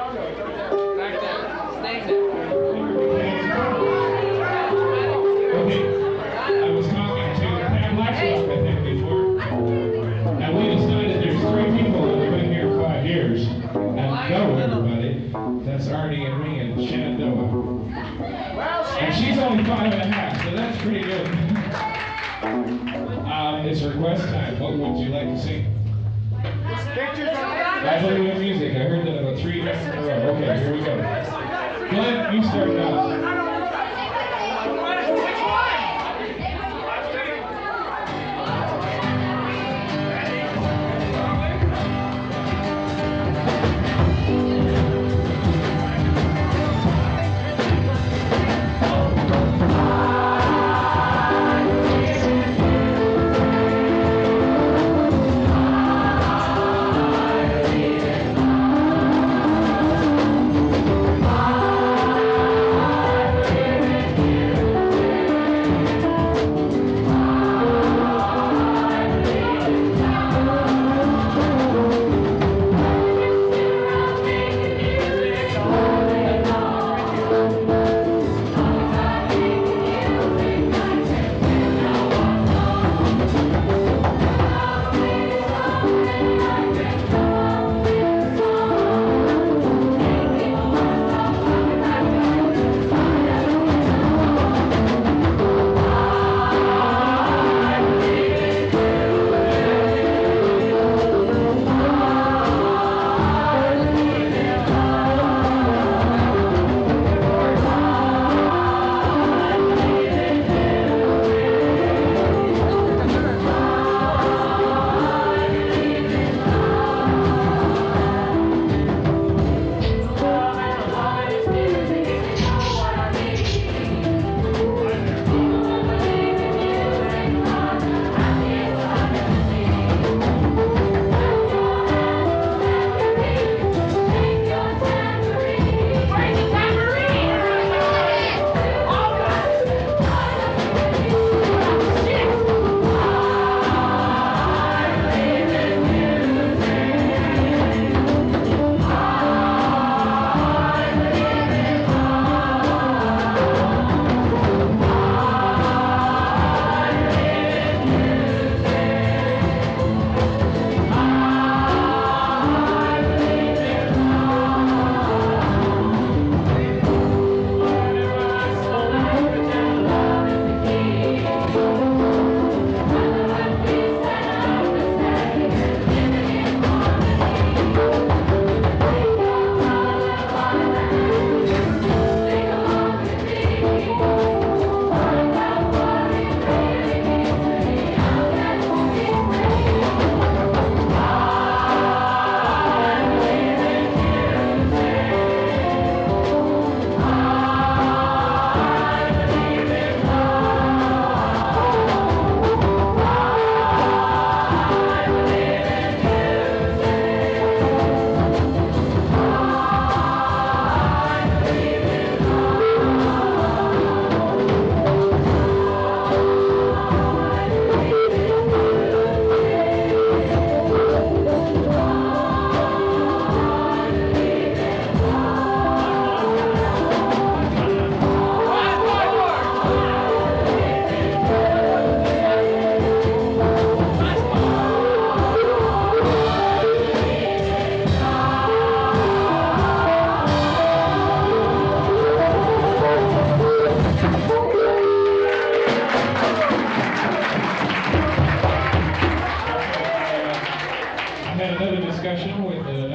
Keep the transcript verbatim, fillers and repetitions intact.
Back there. Stay there. Okay. I was talking to Pam Blackstock, I think, before. And we decided there's three people that have been here five years and know everybody. That's Artie and me and Shenandoah. And she's only five and a half, so that's pretty good. um, it's request time. What would you like to sing? I believe in music. I heard that about three times in a row. Okay, here we go. Glenn, you start it off. Discussion with the